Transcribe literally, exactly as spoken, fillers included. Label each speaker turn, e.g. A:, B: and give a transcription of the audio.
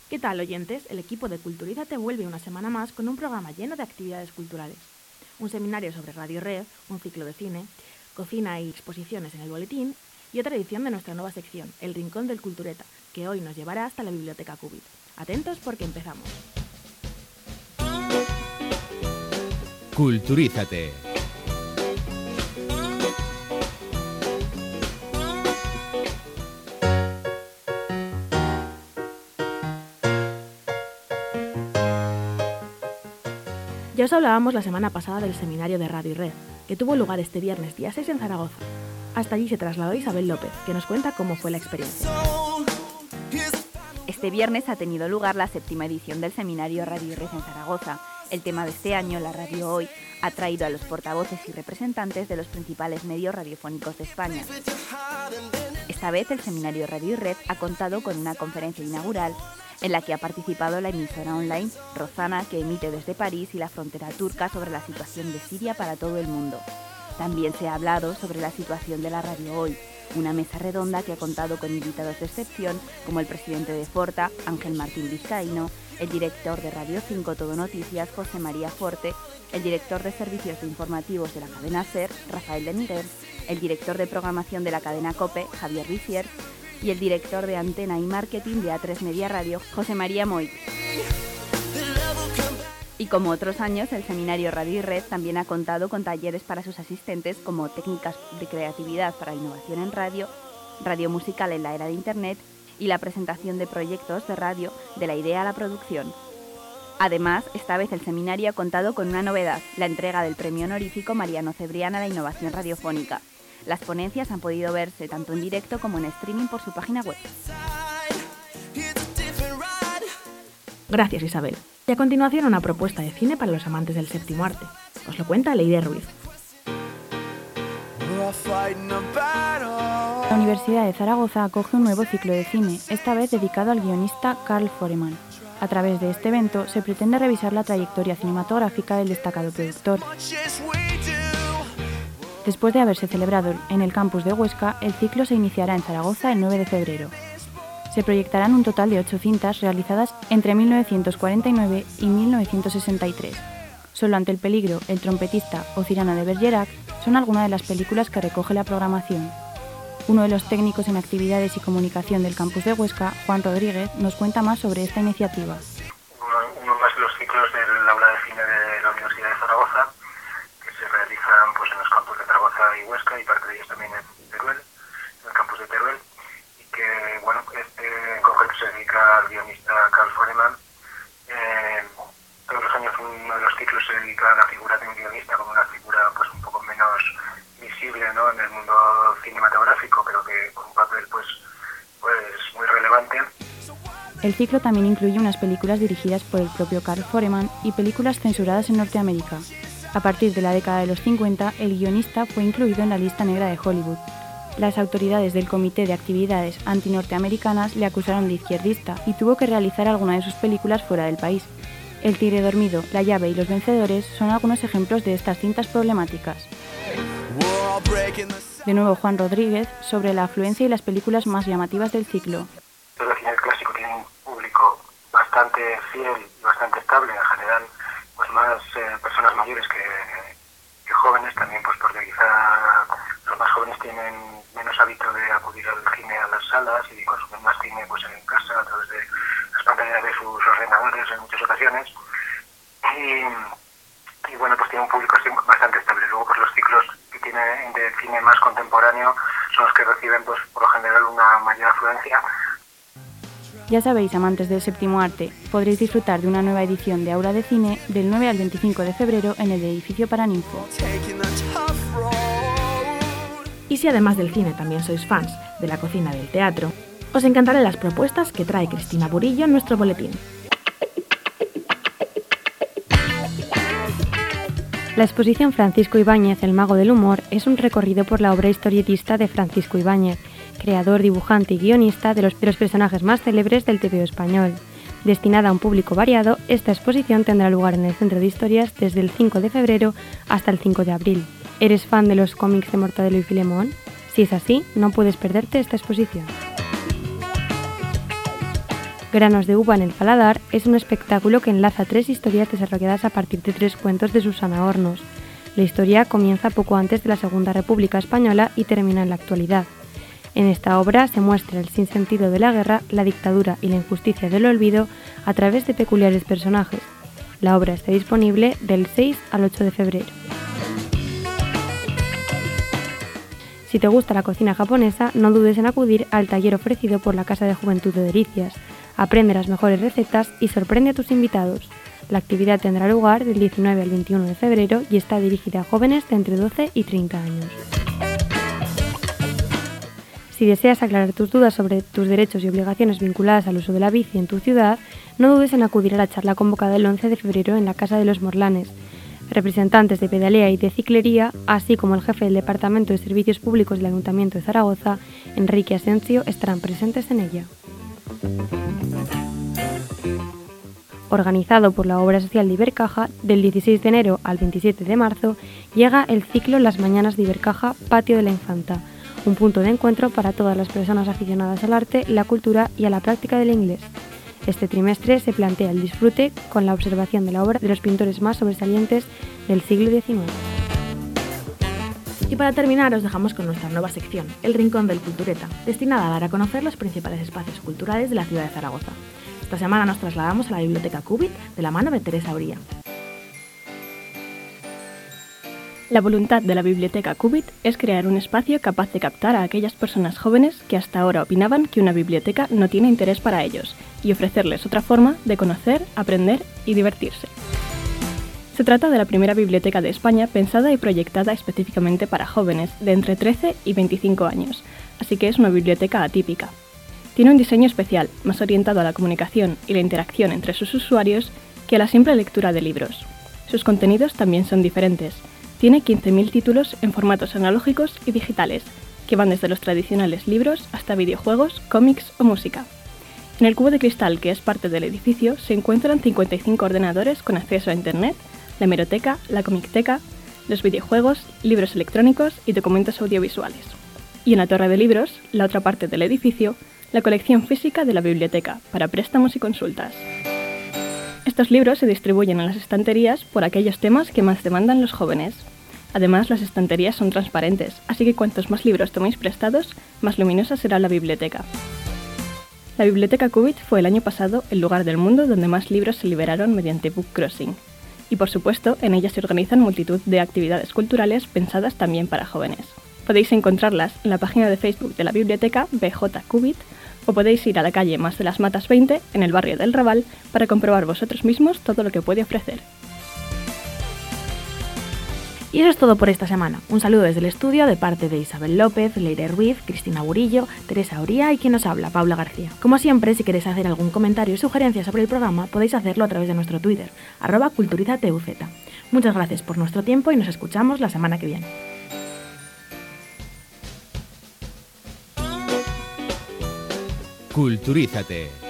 A: ¿Qué tal, oyentes? El equipo de Culturízate vuelve una semana más con un programa lleno de actividades culturales. Un seminario sobre Radio Red, un ciclo de cine, cocina y exposiciones en el boletín y otra edición de nuestra nueva sección, El Rincón del Cultureta, que hoy nos llevará hasta la Biblioteca Cúbit. Atentos porque empezamos.
B: Culturízate.
A: Ya os hablábamos la semana pasada del seminario de Radio Red, que tuvo lugar este viernes día seis en Zaragoza. Hasta allí se trasladó Isabel López, que nos cuenta cómo fue la experiencia.
C: Este viernes ha tenido lugar la séptima edición del seminario Radio Red en Zaragoza. El tema de este año, la radio hoy, ha traído a los portavoces y representantes de los principales medios radiofónicos de España. Esta vez el seminario Radio Red ha contado con una conferencia inaugural en la que ha participado la emisora online Rozana, que emite desde París y la frontera turca sobre la situación de Siria para todo el mundo. También se ha hablado sobre la situación de la radio hoy, una mesa redonda que ha contado con invitados de excepción como el presidente de Forta, Ángel Martín Vizcaíno, el director de Radio cinco Todo Noticias, José María Forte, el director de servicios informativos de la cadena SER, Rafael de Miguel, el director de programación de la cadena COPE, Javier Risier, y el director de Antena y Marketing de A tres Media Radio, José María Moy. Y como otros años, el seminario Radio y Red también ha contado con talleres para sus asistentes como técnicas de creatividad para innovación en radio, radio musical en la era de Internet y la presentación de proyectos de radio de la idea a la producción. Además, esta vez el seminario ha contado con una novedad, la entrega del premio honorífico Mariano Cebrián a la innovación radiofónica. Las ponencias han podido verse tanto en directo como en streaming por su página web.
A: Gracias, Isabel. Y a continuación una propuesta de cine para los amantes del séptimo arte. Os lo cuenta Leire Ruiz.
D: La Universidad de Zaragoza acoge un nuevo ciclo de cine, esta vez dedicado al guionista Carl Foreman. A través de este evento se pretende revisar la trayectoria cinematográfica del destacado productor. Después de haberse celebrado en el campus de Huesca, el ciclo se iniciará en Zaragoza el nueve de febrero. Se proyectarán un total de ocho cintas realizadas entre mil novecientos cuarenta y nueve y mil novecientos sesenta y tres. Solo ante el peligro, El trompetista o Cyrano de Bergerac son algunas de las películas que recoge la programación. Uno de los técnicos en actividades y comunicación del campus de Huesca, Juan Rodríguez, nos cuenta más sobre esta iniciativa.
E: Uno, uno más de los ciclos del aula de cine de la Universidad de Zaragoza, que se realizan pues, en los campus de Zaragoza y Huesca y parte de ellos también en Teruel, en el campus de Teruel, y que, bueno, este en concreto se dedica al guionista Carl Foreman. Eh, todos los años uno de los ciclos se dedica a la figura de un guionista como una figura pues un poco menos visible, ¿no?, en el mundo cinematográfico, pero que con un papel pues, pues muy relevante.
D: El ciclo también incluye unas películas dirigidas por el propio Carl Foreman y películas censuradas en Norteamérica. A partir de la década de los cincuenta, el guionista fue incluido en la lista negra de Hollywood. Las autoridades del Comité de Actividades Antinorteamericanas le acusaron de izquierdista y tuvo que realizar alguna de sus películas fuera del país. El tigre dormido, La llave y Los vencedores son algunos ejemplos de estas cintas problemáticas. De nuevo Juan Rodríguez sobre la afluencia y las películas más llamativas del ciclo.
E: El cine clásico tiene un público bastante fiel y bastante estable, en general pues más eh, personas mayores que, que jóvenes, también pues porque quizá los más jóvenes tienen menos hábito de acudir al cine a las salas y consumen más cine pues en casa a través de las pantallas de sus ordenadores en muchas ocasiones. Y, y bueno, pues tiene un público bastante estable. Luego pues los ciclos que tiene de cine más contemporáneo son los que reciben pues por lo general una mayor afluencia.
D: Ya sabéis, amantes del séptimo arte, podréis disfrutar de una nueva edición de Aula de Cine del nueve al veinticinco de febrero en el edificio Paraninfo.
A: Y si además del cine también sois fans de la cocina del teatro, os encantarán las propuestas que trae Cristina Burillo en nuestro boletín.
F: La exposición Francisco Ibáñez, el mago del humor, es un recorrido por la obra historietista de Francisco Ibáñez, creador, dibujante y guionista de los, de los personajes más célebres del tebeo español. Destinada a un público variado, esta exposición tendrá lugar en el Centro de Historias desde el cinco de febrero hasta el cinco de abril. ¿Eres fan de los cómics de Mortadelo y Filemón? Si es así, no puedes perderte esta exposición. Granos de uva en el paladar es un espectáculo que enlaza tres historias desarrolladas a partir de tres cuentos de Susana Hornos. La historia comienza poco antes de la Segunda República Española y termina en la actualidad. En esta obra se muestra el sinsentido de la guerra, la dictadura y la injusticia del olvido a través de peculiares personajes. La obra está disponible del seis al ocho de febrero. Si te gusta la cocina japonesa, no dudes en acudir al taller ofrecido por la Casa de Juventud de Delicias. Aprende las mejores recetas y sorprende a tus invitados. La actividad tendrá lugar del diecinueve al veintiuno de febrero y está dirigida a jóvenes de entre doce y treinta años. Si deseas aclarar tus dudas sobre tus derechos y obligaciones vinculadas al uso de la bici en tu ciudad, no dudes en acudir a la charla convocada el once de febrero en la Casa de los Morlanes. Representantes de pedalea y de ciclería, así como el jefe del Departamento de Servicios Públicos del Ayuntamiento de Zaragoza, Enrique Asensio, estarán presentes en ella. Organizado por la Obra Social de Ibercaja, del dieciséis de enero al veintisiete de marzo, llega el ciclo Las Mañanas de Ibercaja, Patio de la Infanta, un punto de encuentro para todas las personas aficionadas al arte, la cultura y a la práctica del inglés. Este trimestre se plantea el disfrute con la observación de la obra de los pintores más sobresalientes del siglo diecinueve.
A: Y para terminar os dejamos con nuestra nueva sección, El Rincón del Cultureta, destinada a dar a conocer los principales espacios culturales de la ciudad de Zaragoza. Esta semana nos trasladamos a la Biblioteca Cúbit de la mano de Teresa Uría.
B: La voluntad de la Biblioteca Cúbit es crear un espacio capaz de captar a aquellas personas jóvenes que hasta ahora opinaban que una biblioteca no tiene interés para ellos y ofrecerles otra forma de conocer, aprender y divertirse. Se trata de la primera biblioteca de España pensada y proyectada específicamente para jóvenes de entre trece y veinticinco años, así que es una biblioteca atípica. Tiene un diseño especial, más orientado a la comunicación y la interacción entre sus usuarios que a la simple lectura de libros. Sus contenidos también son diferentes. Tiene quince mil títulos en formatos analógicos y digitales, que van desde los tradicionales libros hasta videojuegos, cómics o música. En el cubo de cristal, que es parte del edificio, se encuentran cincuenta y cinco ordenadores con acceso a Internet, la hemeroteca, la comicteca, los videojuegos, libros electrónicos y documentos audiovisuales. Y en la torre de libros, la otra parte del edificio, la colección física de la biblioteca, para préstamos y consultas. Estos libros se distribuyen en las estanterías por aquellos temas que más demandan los jóvenes. Además, las estanterías son transparentes, así que cuantos más libros toméis prestados, más luminosa será la biblioteca. La Biblioteca Cúbit fue el año pasado el lugar del mundo donde más libros se liberaron mediante Book Crossing. Y por supuesto, en ella se organizan multitud de actividades culturales pensadas también para jóvenes. Podéis encontrarlas en la página de Facebook de la biblioteca B J Cúbit o podéis ir a la calle Más de las Matas veinte, en el barrio del Raval, para comprobar vosotros mismos todo lo que puede ofrecer.
A: Y eso es todo por esta semana. Un saludo desde el estudio de parte de Isabel López, Leire Ruiz, Cristina Burillo, Teresa Uría y quien nos habla, Paula García. Como siempre, si queréis hacer algún comentario o sugerencia sobre el programa, podéis hacerlo a través de nuestro Twitter, arroba culturizatuz. Muchas gracias por nuestro tiempo y nos escuchamos la semana que viene.
G: Culturízate.